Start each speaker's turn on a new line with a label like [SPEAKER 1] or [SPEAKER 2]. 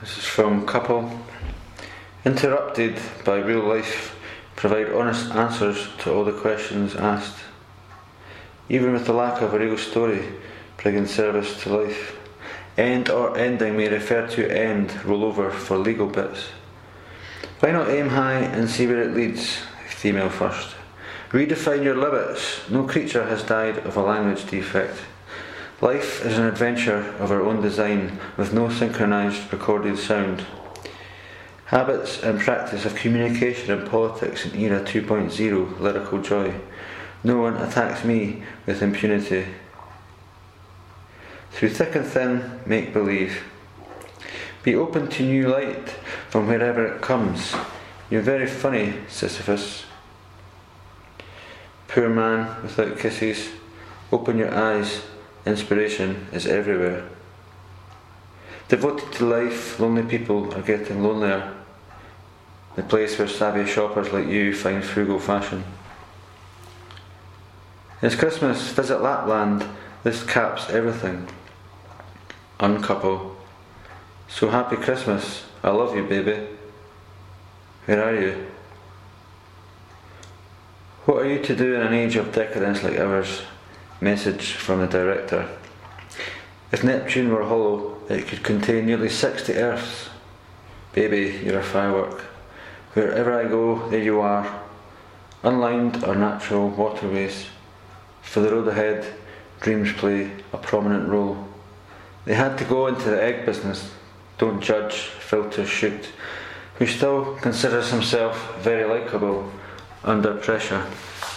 [SPEAKER 1] This is from Couple. Interrupted by real life, provide honest answers to all the questions asked. Even with the lack of a real story, bringing service to life. End or ending may refer to end, roll over for legal bits. Why not aim high and see where it leads? Female first. Redefine your limits. No creature has died of a language defect. Life is an adventure of our own design, with no synchronised recorded sound. Habits and practice of communication and politics in era 2.0, lyrical joy. No one attacks me with impunity. Through thick and thin, make believe. Be open to new light from wherever it comes. You're very funny, Sisyphus. Poor man without kisses. Open your eyes. Inspiration is everywhere. Devoted to life, lonely people are getting lonelier. The place where savvy shoppers like you find frugal fashion. It's Christmas, visit Lapland. This caps everything. Uncouple. So happy Christmas. I love you, baby. Where are you? What are you to do in an age of decadence like ours? Message from the director. If Neptune were hollow, it could contain nearly 60 Earths. Baby, you're a firework. Wherever I go, there you are. Unlined or natural waterways. For the road ahead, dreams play a prominent role. They had to go into the egg business. Don't judge, filter, shoot. Who still considers himself very likeable under pressure.